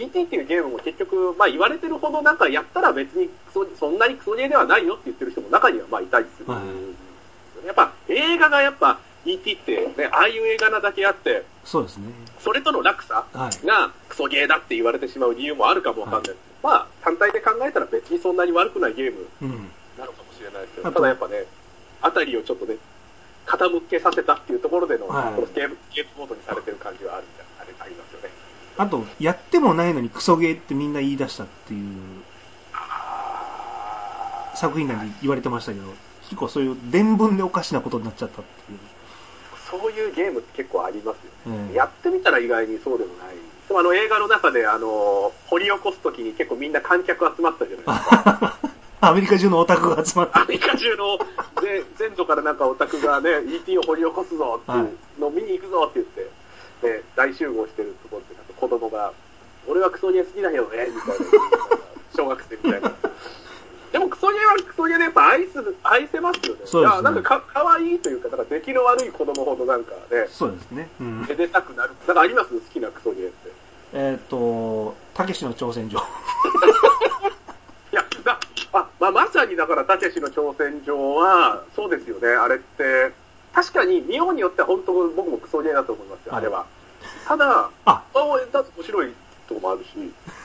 イーティー っていうゲームも結局、まあ言われてるほどなんかやったら別にそそんなにクソゲーではないよって言ってる人も中にはまあいたりする。はい、やっぱ映画がやっぱ イーティー ってね、ああいう映画なだけあって、そうですね。それとの落差がクソゲーだって言われてしまう理由もあるかもわかんない。はい、まあ単体で考えたら別にそんなに悪くないゲームなのかもしれないですけど、うん、ただやっぱね、あたりをちょっとね、傾けさせたっていうところでの、はい、このゲーム、ゲームモードにされてる感じはあるみたいな、あれありますよね。 あと、やってもないのにクソゲーってみんな言い出したっていう作品なんで言われてましたけど、結構そういう伝聞でおかしなことになっちゃったっていう。 そういうゲームって結構ありますよね。うん、やってみたら意外にそうでもない。でもあの映画の中であの、掘り起こすときに結構みんな観客集まったじゃないですか。 アメリカ中のオタクが集まって。 アメリカ中の全土からなんかオタクがね、イーティー を掘り起こすぞっていうのを見に行くぞって言って、ね、大集合してるところで、なんか子供が、俺はクソゲー好きだよね、みたいな。小学生みたいな。でもクソゲーはクソゲーでやっぱ愛する、愛せますよね。そうですね。いや、なんかか、かわいいというか、なんか出来の悪い子供ほどなんかね。 そうですね。うん。 めでたくなる。なんかあります好きなクソゲーって。 えっと、たけしの挑戦状。 いや、だ、あ、まあ、まさにだから、たけしの挑戦状は、そうですよね、あれって、確かに、見ようによっては本当僕もクソゲーだと思いますよ、あれは。ただ、あ、応援だと面白いとこもあるし。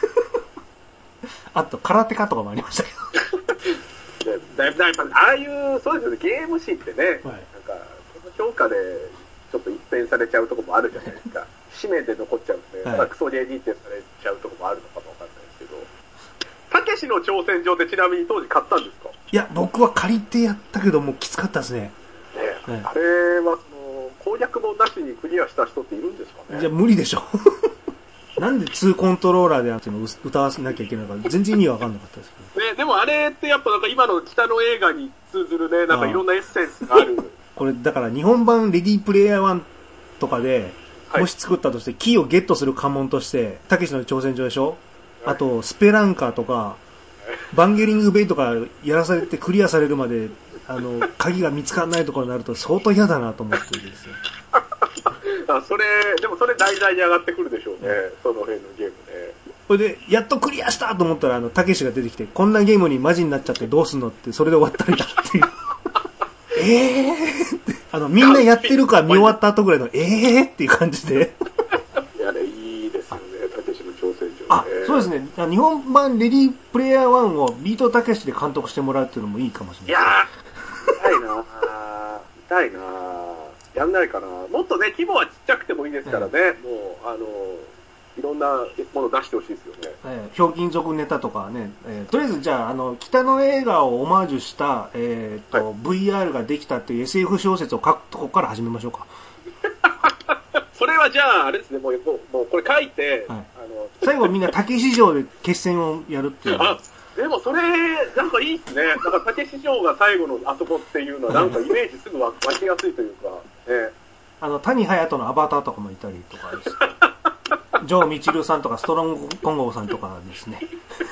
あと、空手家とかもありましたけど。だいぶ、やっぱ、ああいう、そうですよね、ゲーム誌ってね、はい、なんか、この評価で、ちょっと一変されちゃうとこもあるじゃないですか。使命で残っちゃうんで、はい、ただクソゲー認定されちゃうとこもあるのかもわかんないですけど。たけしの挑戦状ってちなみに当時買ったんですか？ いや、僕は借りてやったけど、もうきつかったですね。 ね、ね、あれは、その、攻略本なしにクリアした人っているんですかね？ いや、無理でしょ。なんでツーコントローラーであっての歌わせなきゃいけないか、全然意味わかんなかったですけど。ね、でもあれってやっぱなんか今の北の映画に通ずるね、なんかいろんなエッセンスがある。 これ、だから日本版レディープレイヤーワンとかで、もし作ったとして、キーをゲットする関門として、たけしの挑戦状でしょ？あと、スペランカーとか、バンゲリングベイとかやらされてクリアされるまで、あの、鍵が見つからないところになると相当嫌だなと思ってるんですよ。 あ、それ、でもそれ題材に上がってくるでしょうね、うん、その辺のゲームね。 それで、やっとクリアしたと思ったら、あの、たけしが出てきて、こんなゲームにマジになっちゃってどうすんのって、それで終わったりだっていう。えーって、あの、みんなやってるから見終わった後ぐらいの、えーっていう感じで。 いやね、いいですよね、たけしの挑戦状、ね。 あ、そうですね。日本版レディープレイヤーワンをビートたけしで監督してもらうっていうのもいいかもしれない。 いやー、痛いなー。痛いなー。やんないかな。もっとね、規模はちっちゃくてもいいですからね。ええ、もう、あの、いろんなもの出してほしいですよね。 ええ、ひょうきん族ネタとかね。えー、とりあえずじゃあ、あの、北の映画をオマージュした、えー、と、はい、ブイアール ができたっていう エスエフ 小説を書くとこから始めましょうか。 それはじゃあ、あれですね、もう、もうこれ書いて、はい、あの最後みんな竹市場で決戦をやるっていう。 あ、でもそれ、なんかいいっすね。なんか竹市場が最後のあそこっていうのは、なんかイメージすぐ湧きやすいというか、ね。 あの、谷隼人のアバターとかもいたりとかです。ジョー・ミチルさんとかストロング・コンゴーさんとかですね。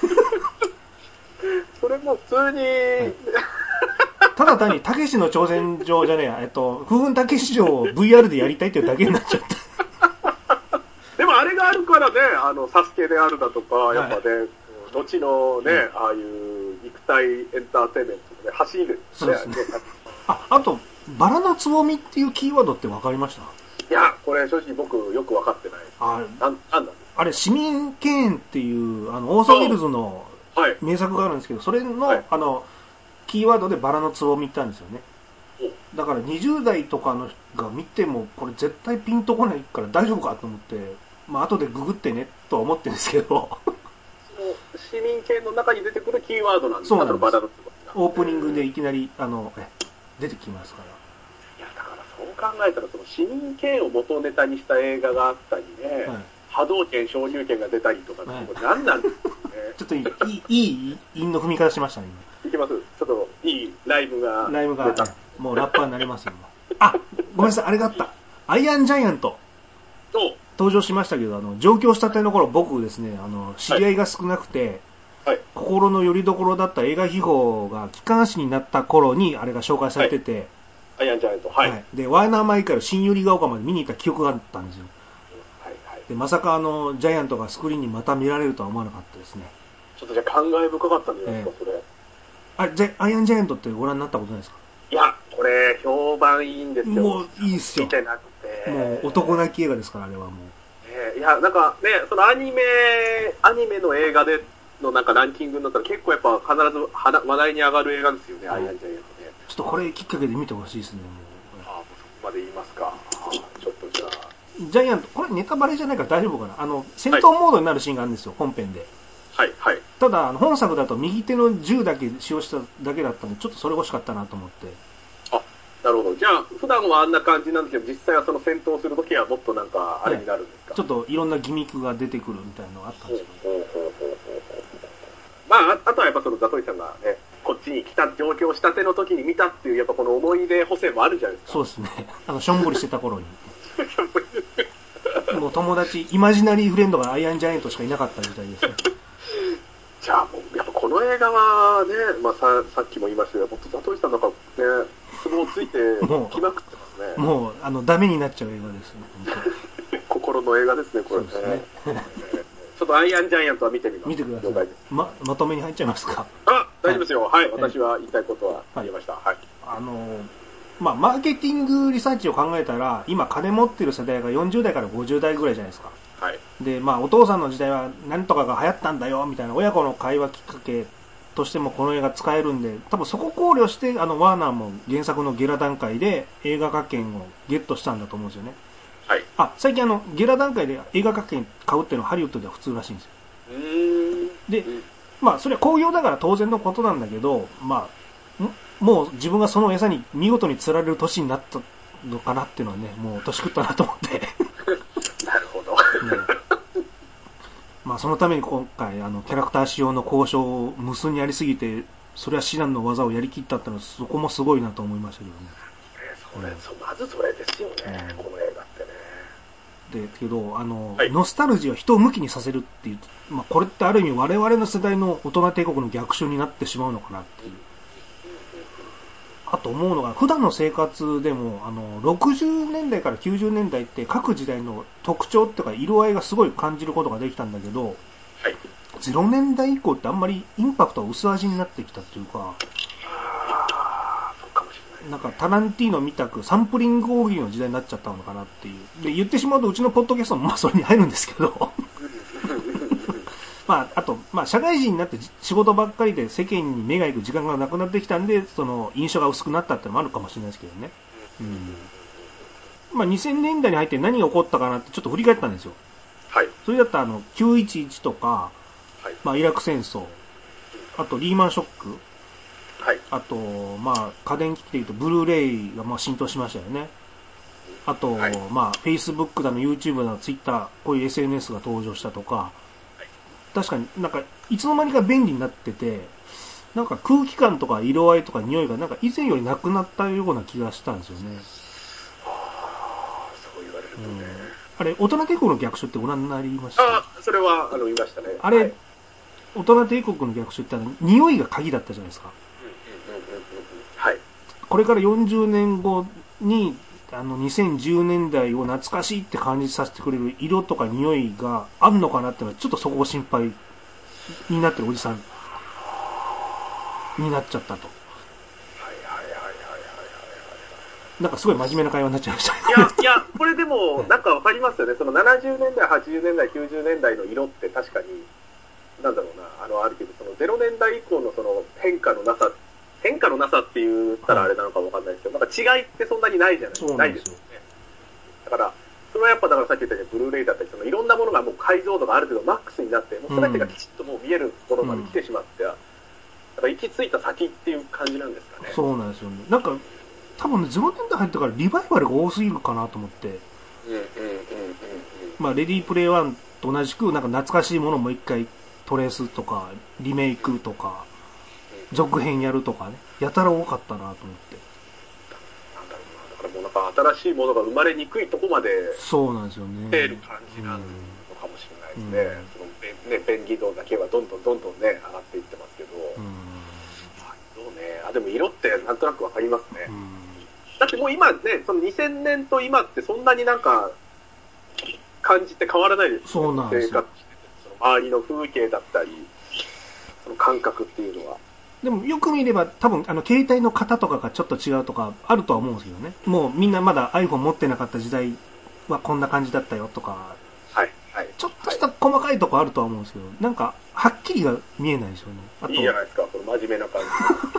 それも普通に、はい、 ただ単にたけしの挑戦状じゃねえや、えっと、風雲たけし城を ブイアール でやりたいっていうだけになっちゃった。 でもあれがあるからね、あの、サスケであるだとか、やっぱね、はい、後のね、うん、ああいう肉体エンターテイメントで走る、ね。そうですね。 あ、あと、バラのつぼみっていうキーワードって分かりました？ いや、これ正直僕よく分かってない。あ、なん、なんなんですか？ あれ、市民敬遠っていう、あの、オーソウェルズの名作があるんですけど、それの、はい、あの、キーワードでバラのつぼみってあるんですよね。だからにじゅう代とかの人が見ても、これ絶対ピンとこないから大丈夫かと思って、まあ後でググってね、とは思ってるんですけど。 市民権の中に出てくるキーワードなんですか？ そうなんです。バラのつぼみ。オープニングでいきなり、あの、え、出てきますから。 いや、だからそう考えたら、その市民権を元ネタにした映画があったりね、はい、波動拳、昇竜拳が出たりとか、はい、何なんですかね。 ちょっといい、いい、韻の踏み方しましたね、 今。いきます。ちょっと、いいライブが。 ライブが、ね、もうラッパーになりますよ。あ、ごめんなさい、あれがあった。アイアンジャイアント。登場しましたけど、あの、上京したての頃、僕ですね、あの、知り合いが少なくて、はい、心の拠り所だった映画秘宝が機関誌になった頃に、あれが紹介されてて、 はい、アイアンジャイアント、はい。はい、 で、ワイナーマイカル新百合ヶ丘まで見に行った記憶があったんですよ。はいはいはい。 で、まさかあの、ジャイアントがスクリーンにまた見られるとは思わなかったですね。 ちょっとじゃあ感慨深かったんじゃないですか、えー、それ。 あ、じゃ、アイアンジャイアントってご覧になったことないですか？ いや、これ、評判いいんですよ。 もういいっすよ。 見てなくて。 もう男泣き映画ですから、あれはもう。 えー、いや、なんかね、そのアニメ、アニメの映画でのなんかランキングになったら結構やっぱ必ず話題に上がる映画ですよね、アイアンジャイアントね。 ちょっとこれきっかけで見てほしいですね、もう。ああ、もうそこまで言いますか。ちょっとじゃあ。 ジャイアント、これネタバレじゃないから大丈夫かな。あの、戦闘モードになるシーンがあるんですよ、本編で。 はい、はい。 ただ、本作だと右手の銃だけ使用しただけだったんで、ちょっとそれ欲しかったなと思って。 あ、なるほど。じゃあ、普段はあんな感じなんですけど、実際はその戦闘するときはもっとなんか、あれになるんですか、はい、 ちょっといろんなギミックが出てくるみたいなのがあったんですよ。ほうほうほうほうほう。 まあ、あとはやっぱそのザトイさんがね、こっちに来た状況したての時に見たっていう、やっぱこの思い出補正もあるじゃないですか。 そうですね。あの、しょんぼりしてた頃に。もう友達、イマジナリーフレンドがアイアンジャイアントしかいなかった時代ですね。 じゃあもう、やっぱこの映画はね、まあさ、さっきも言いましたけど、ザトイさんなんかね、ツボをついてきまくってますね。 もう、もうあの、ダメになっちゃう映画ですね。 心の映画ですね、これね。そうですね。ちょっとアイアンジャイアントは見てみます。 見てください。ま、まとめに入っちゃいますか？ あ、大丈夫ですよ。はい。はい、私は言いたいことは言いました。はい。はい、 あの、まあ、マーケティングリサーチを考えたら、今金持ってる世代がよんじゅう代からごじゅう代ぐらいじゃないですか。 はい。 で、まあ、お父さんの時代は何とかが流行ったんだよ、みたいな親子の会話きっかけとしてもこの映画使えるんで、多分そこ考慮して、あの、ワーナーも原作のゲラ段階で映画化権をゲットしたんだと思うんですよね。 はい。 あ、最近あの、ゲラ段階で映画化権買うっていうのはハリウッドでは普通らしいんですよ。 うーん。 で、まあ、それは興行だから当然のことなんだけど、まあ、もう自分がその餌に見事に釣られる年になったのかなっていうのはね、もう年食ったなと思って。 なるほど。 ね、まあ、そのために今回、あの、キャラクター仕様の交渉を無数にやりすぎて、それは至難の技をやりきったってのは、そこもすごいなと思いましたけどね。 それ、そまずそれですよね、うん、この映画ってね。 で、けど、あの、 はい、 ノスタルジーを人を向きにさせるっていう、まあ、これってある意味我々の世代の大人帝国の逆襲になってしまうのかなっていう。あと思うのが、普段の生活でも、あの、ろくじゅうねんだいからきゅうじゅうねんだいって各時代の特徴っていうか色合いがすごい感じることができたんだけど、 はい、 ゼロねんだい以降ってあんまりインパクトは薄味になってきたっていうか、 あそうかもしれない。 なんかタランティーノみたくサンプリング大喜利の時代になっちゃったのかなっていう。で、言ってしまうとうちのポッドキャストもまあそれに入るんですけど、まあ、あと、まあ、社会人になって仕事ばっかりで世間に目が行く時間がなくなってきたんで、その印象が薄くなったってのもあるかもしれないですけどね。うん。まあ、にせんねんだいに入って何が起こったかなってちょっと振り返ったんですよ。 はい。 それだったら、あの、きゅういちいちとか、 はい、 まあ、イラク戦争、あと、リーマンショック、 はい。 あと、まあ、家電機器で言うと、ブルーレイがまあ浸透しましたよね。あと、はい、まあ、Facebook だの、YouTube だの、Twitter、こういう エスエヌエス が登場したとか、確かになんかいつの間にか便利になってて、なんか空気感とか色合いとか匂いがなんか以前よりなくなったような気がしたんですよね。 ああ、そう言われるとね。うん、 あれ、大人帝国の逆襲ってご覧になりました？ ああ、それはあの見ましたね。 あれ、 はい、 大人帝国の逆襲ってあの匂いが鍵だったじゃないですか。 うんうんうんうんうん。はい。 これからよんじゅうねんごにあのにせんじゅうねんだいを懐かしいって感じさせてくれる色とか匂いがあんのかなっていうのはちょっとそこを心配になってるおじさんになっちゃったと。 はいはいはいはいはいはいなんかすごい真面目な会話になっちゃいました。 いやいやこれでもなんかわかりますよね。そのななじゅうねんだいはちじゅうねんだいきゅうじゅうねんだいの色って確かになんだろうなあのあるけどそのゼロねんだい以降のその変化のなさ変化のなさって言ったらあれなのかわかんないですけど、なんか違いってそんなにないじゃないですか。ないですよね。だから、それはやっぱだからさっき言ったようにブルーレイだったり、そのいろんなものがもう解像度がある程度マックスになって、もう全てがきちっともう見えるものまで来てしまって、うん、だから行き着いた先っていう感じなんですかね。 そうなんですよね。なんか、多分ね、ゼロねんだい入ってからリバイバルが多すぎるかなと思って。 うんうんうんうんうん。 まあ、レディープレイワンと同じく、なんか懐かしいものをもう一回トレースとか、リメイクとか、続編やるとかね、やたら多かったなと思って。 なんだろうな、だからもうなんか新しいものが生まれにくいとこまで、 そうなんですよね。 出る感じなのかもしれないですね。うん、そのね、便宜度だけはどんどんどんどんね、上がっていってますけど。うん、そうね、あ、でも色ってなんとなくわかりますね。うん、だってもう今ね、そのにせんねんと今ってそんなになんか、 感じって変わらないです、ね、 そうなんですよ。 生活してて、その周りの風景だったり、その感覚っていうのは。 でもよく見れば多分あの携帯の型とかがちょっと違うとかあるとは思うんですけどね。もうみんなまだ iPhone 持ってなかった時代はこんな感じだったよとか、 はいはい、 ちょっとした細かいとこあるとは思うんですけど、なんかはっきりが見えないですよね。あといいじゃないですか、この真面目な感じ。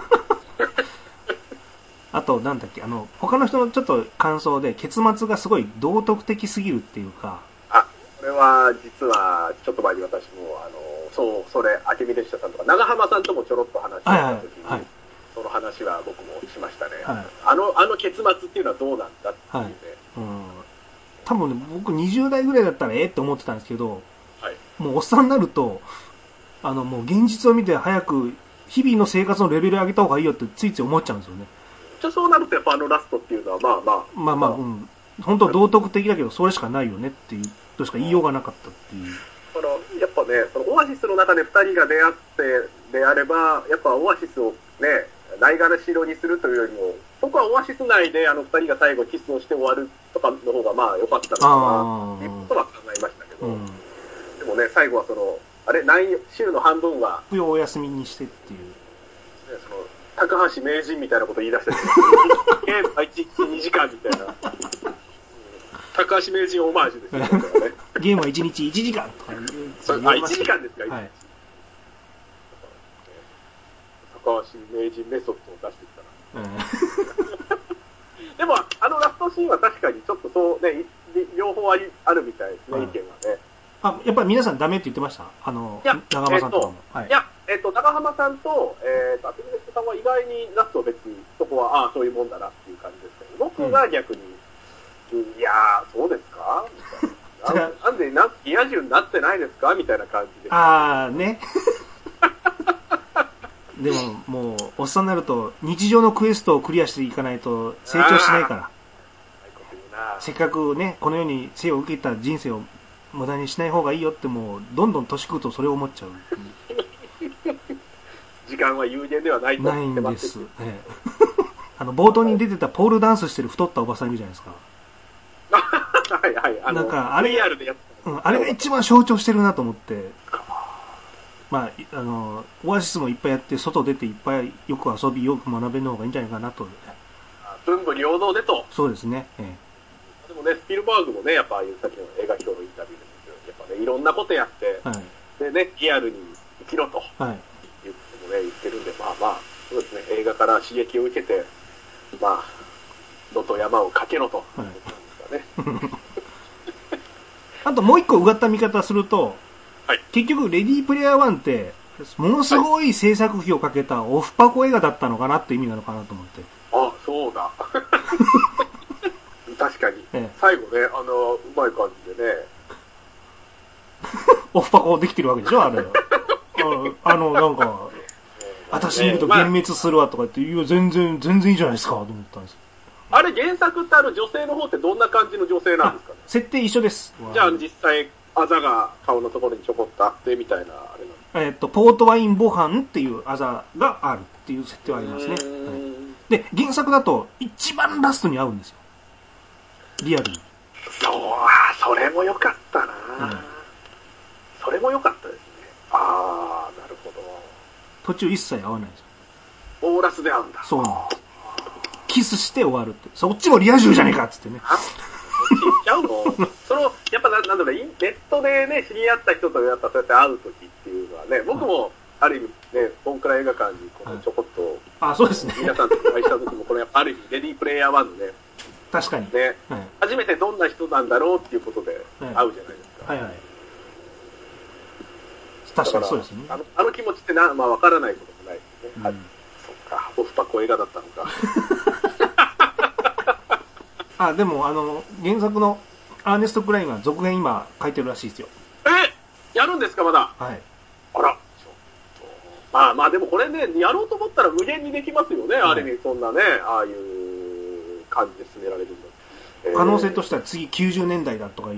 あとなんだっけ、あの他の人のちょっと感想で結末がすごい道徳的すぎるっていうか。 あ、これは実はちょっと前に私もあのそうそれ明美列車さんとか長浜さんともちょろっと話した時に、はいはいはい、その話は僕もしましたね。はい、あのあの結末っていうのはどうなんだっていうね。はい、うん、 多分ね僕にじゅう代ぐらいだったらええって思ってたんですけど、 はい、 もうおっさんになるとあのもう現実を見て早く日々の生活のレベル上げた方がいいよってついつい思っちゃうんですよね。 じゃあそうなるとやっぱあのラストっていうのはまあまあまあまあ、うん、本当道徳的だけどそれしかないよねっていうとしか言いようがなかったっていう。 そのやっぱね、そのオアシスの中でふたりが出会ってであればやっぱオアシスをねないがらしろにするというよりも僕はオアシス内であのふたりが最後キスをして終わるとかの方がまあ良かったのかなっていうことは考えましたけど、うん、でもね最後はそのあれ何週の半分は不要お休みにしてっていう、ね、 その高橋名人みたいなこと言い出してゲームがいちにちにじかんみたいな高橋名人オマージュですよねゲームはいちにちいちじかんとかあ、いちじかんですか、はい、高橋名人メソッドを出してきたら、うん、でもあのラストシーンは確かにちょっとそうね両方ありあるみたいですね、うん、意見はね。 あ、やっぱり皆さんダメって言ってました？あの、長浜さんとかも。 えー、はい、いや、えっ、ー、と、長浜さんと、えっ、ー、と、アティメスさんは意外にラストは別に、そこは、ああ、そういうもんだなっていう感じですけど、僕が逆に、うん、いやー、そうですかみたいな。なんで、な、リア充になってないですかみたいな感じで。 ああ、ね。でも、もう、おっさんになると、日常のクエストをクリアしていかないと成長しないから。せっかくね、この世に生を受けた人生を無駄にしない方がいいよって、もうどんどん年食うとそれを思っちゃう。 時間は有限ではないとないんです、ええ、あの冒頭に出てたポールダンスしてる太ったおばさんいるじゃないですか。 はいはい、あのなんかあれリアルでやった、 うん、あれが一番象徴してるなと思って。まああのオアシスもいっぱいやって外出ていっぱいよく遊びよく学べるの方がいいんじゃないかなと。 文武両道でと。 そうですね、ええ、でもねスピルバーグもねやっぱああいうさっきの映画表のインタビューですけどやっぱねいろんなことやって、はい、でねリアルに生きろと、はい、言ってもね言ってるんで、まあまあそうですね、映画から刺激を受けてまあ野と山を駆けろと、はい、なんですかね。 あともう一個うがった見方すると、 はい、 結局レディープレイヤーワンってものすごい制作費をかけたオフパコ映画だったのかなって意味なのかなと思って。 あ、そうだ。確かに、ええ、最後ねあのうまい感じでねオフパコできてるわけでしょあれ。あのなんか私見ると幻滅するわとか言って、いや全然全然いいじゃないですかと思ったんです。 あれ原作ってある女性の方ってどんな感じの女性なんですかね。 設定一緒です。 じゃあ実際あざが顔のところにちょこっとあってみたいなあれなんですか。 えっとポートワインボハンっていうあざがあるっていう設定はありますね。はい、で原作だと一番ラストに合うんですよ。リアルに。 そう、それも良かったな、うん、それも良かったですね。ああ、なるほど。 途中一切合わないですよ。 オーラスで合うんだ。 そうなんです。キスして終わるって。そっちもリア充じゃねえかっつってね。 あ、そっち行っちゃうのその、やっぱな、なんだろう、ネットでね、知り合った人とやっぱそうやって会うときっていうのはね、僕も、ある意味ね、ボンクラ映画館にこのちょこっと、はい、 あ、そうですね。 皆さんとお会いしたときも、これある意味、レディープレイヤーワンのね、 確かに。 ね、はい、初めてどんな人なんだろうっていうことで会うじゃないですか。はいはいはい。 確かにそうですね。 あの、あの気持ちってな、まあわからないこともないですね。うん、はい。そっか、オフパコ映画だったのか。 あ、でもあの、原作のアーネスト・クラインが続編今書いてるらしいですよ。 えやるんですかまだ。 はい。 あら。まあまあでもこれね、やろうと思ったら無限にできますよね。はい、ある意味そんなね、ああいう感じで進められるんだ。 えー、可能性としては次きゅうじゅうねんだいだとかいう。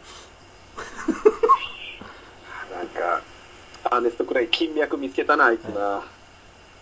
なんか、アーネストくらい金脈見つけたな、あいつな。はい、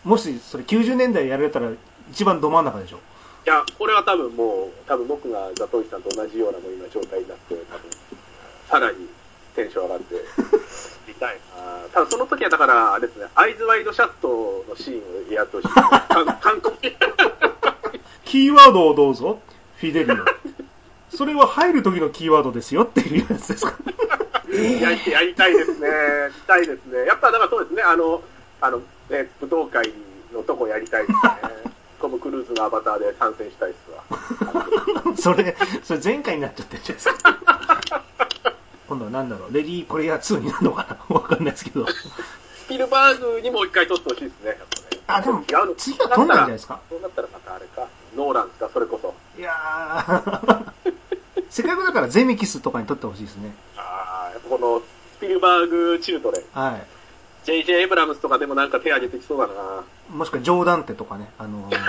もしそれきゅうじゅうねんだいやられたら一番ど真ん中でしょ。 いや、これは多分もう、多分僕がザトウイさんと同じようなもう今状態になって、多分、 さらにテンション上がって見たいな。ただその時はだからあれですね、アイズワイドシャットのシーンをやってほしい、ね。韓国キーワードをどうぞ、フィデリオ。それは入る時のキーワードですよっていうやつですか。 やりやりたいですね。やりたいですね。やっぱだからそうですね。あのあのね武道会のとこやりたいですね。トム・クルーズのアバターで参戦したいっすわ。それそれ前回になっちゃってるじゃないですか。今度は何だろう、レディープレイヤーツーになるのかな、わかんないですけど。 スピルバーグにもう一回撮ってほしいですね。やっぱねあ、でも次は撮んないんじゃないですか。 そうなったらまたあれか、ノーランですか、それこそ。 いやーせっかくだからゼミキスとかに撮ってほしいですね。 ああ、やっぱこのスピルバーグチルドレン。 はい。 ジェイジェイ エイブラムスとかでもなんか手挙げてきそうだな。 もしくはジョーダンテとかね、あのー、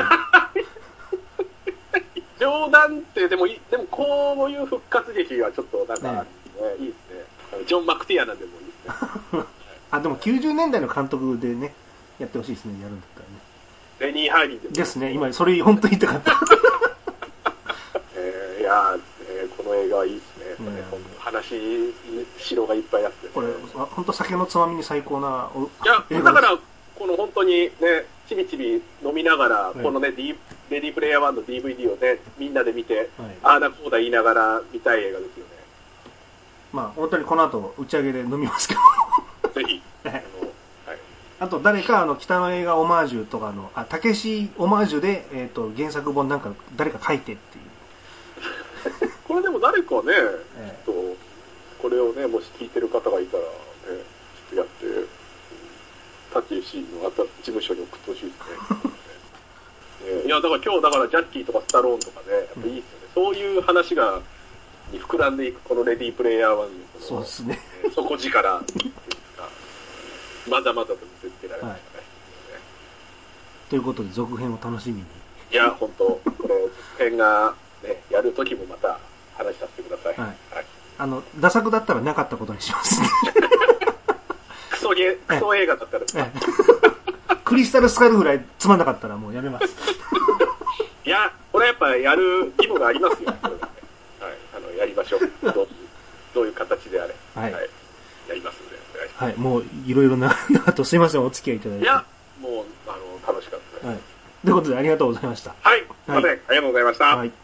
ジョーダンテでもいい、でもこういう復活劇はちょっとなんか、ねね、いいですね。ジョン・マクティアナでもいいですね。 あ、でもきゅうじゅうねんだいの監督でね、やってほしいですね、やるんだったらね。 レニー・ハイリーでもですね、今それ本当に言いたかった。 えー、いやー、えー、この映画はいいですね。うん、話しろがいっぱいあって、ね、 これ本当酒のつまみに最高な。 いやだからこの本当にね、ちびちび飲みながら、はい、このね、D、レディープレイヤーワンの ディーブイディー をね、みんなで見て、はい、ああだこうだ言いながら見たい映画ですよね。 まあ本当にこの後打ち上げで飲みますけど。 ぜひ。あの、はい。 あと誰かあの北の映画オマージュとかの、あ、たけしオマージュでえっ、ー、と原作本なんか誰か書いてっていう。 これでも誰かね、ええ、とこれをね、もし聞いてる方がいたらね、ちょっとやって、たけしの事務所に送ってほしいですね。えー、いやだから今日だからジャッキーとかスタローンとかね、やっぱいいですよね。うん、そういう話がに膨らんでいくこのレディープレイヤーワンのそうですね。 えー、底力まだまだと見せつけられましたね。はい、 ということで続編を楽しみに。 いや本当これ続編がねやるときもまた話させてください。はい。はい、 あのダ作だったらなかったことにします。 クソゲクソ映画だったらですか。 クリスタルスカルぐらいつまんなかったらもうやめます。 いやこれやっぱやる義務がありますよ。これはね、はい、あのやりましょう。どうどういう形であれ、はい、はい、やりますのでお願いします。 はい、もういろいろなあとすいませんお付き合いいただいて。 いやもうあの楽しかったです。 はい。ということでありがとうございました。 はい。すいません、ありがとうございました。はい。